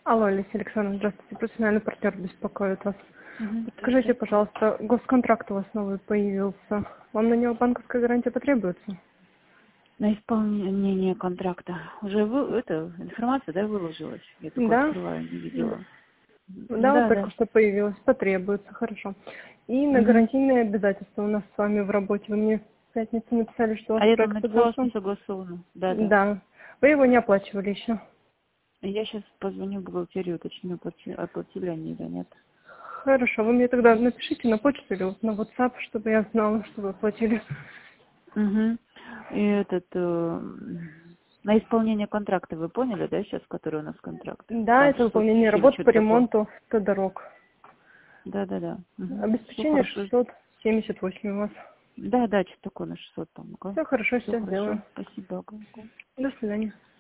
Алло, Алексей Александровна, здравствуйте. Профессиональный партнер беспокоит вас. Скажите, Здравствуйте. пожалуйста, госконтракт у вас новый появился. Вам на него банковская гарантия потребуется? На исполнение контракта. Уже эта информация, да, выложилась? Я только Да? открываю, не видела. Да, вот Да, только да. что появилась. Потребуется, хорошо. И на Мгм. гарантийные обязательства у нас с вами в работе. Вы мне в пятницу написали, что у А вас я там проект написала, что согласован. согласовано. Да, да. Да. Вы его не оплачивали еще. Я сейчас позвоню в бухгалтерию, уточню, оплатили они или нет. Хорошо, вы мне тогда напишите на почту или вот на WhatsApp, чтобы я знала, что вы оплатили. Угу. И на исполнение контракта вы поняли, да, сейчас, который у нас контракт? Да, Там это 600 выполнение с чем работ по что-то такое. ремонту автодорог. Да, да, да. Все Обеспечение хорошо. 678 у вас. Да, да, что такое на 600 там. Все хорошо, Все все хорошо. сделаю. Спасибо. Ага. До свидания.